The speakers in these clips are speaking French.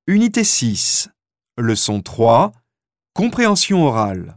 Unité 6, leçon 3, compréhension orale.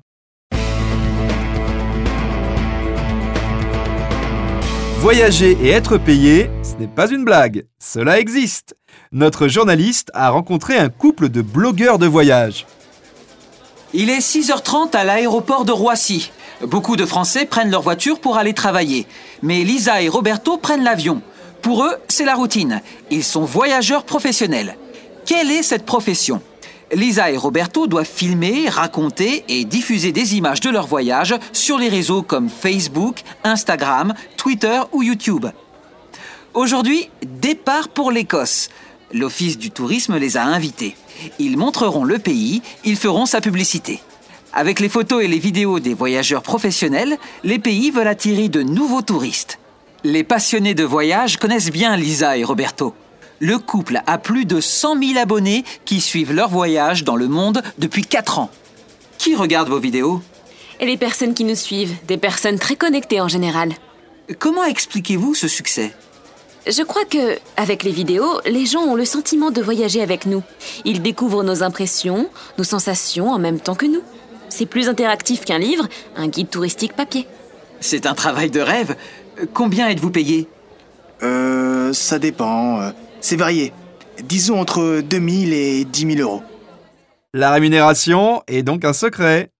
Voyager et être payé, ce n'est pas une blague, cela existe. Notre journaliste a rencontré un couple de blogueurs de voyage. Il est 6h30 à l'aéroport de Roissy. Beaucoup de Français prennent leur voiture pour aller travailler. Mais Lisa et Roberto prennent l'avion. Pour eux, c'est la routine. Ils sont voyageurs professionnels. Quelle est cette profession ? Lisa et Roberto doivent filmer, raconter et diffuser des images de leur voyage sur les réseaux comme Facebook, Instagram, Twitter ou YouTube. Aujourd'hui, départ pour l'Écosse. L'Office du tourisme les a invités. Ils montreront le pays, ils feront sa publicité. Avec les photos et les vidéos des voyageurs professionnels, les pays veulent attirer de nouveaux touristes. Les passionnés de voyage connaissent bien Lisa et Roberto. Le couple a plus de 100 000 abonnés qui suivent leur voyage dans le monde depuis 4 ans. Qui regarde vos vidéos ? Et les personnes qui nous suivent, des personnes très connectées en général. Comment expliquez-vous ce succès ? Je crois que, avec les vidéos, les gens ont le sentiment de voyager avec nous. Ils découvrent nos impressions, nos sensations en même temps que nous. C'est plus interactif qu'un livre, un guide touristique papier. C'est un travail de rêve. Combien êtes-vous payé ? Ça dépend. C'est varié. Disons entre 2 000 et 10 000 euros. La rémunération est donc un secret.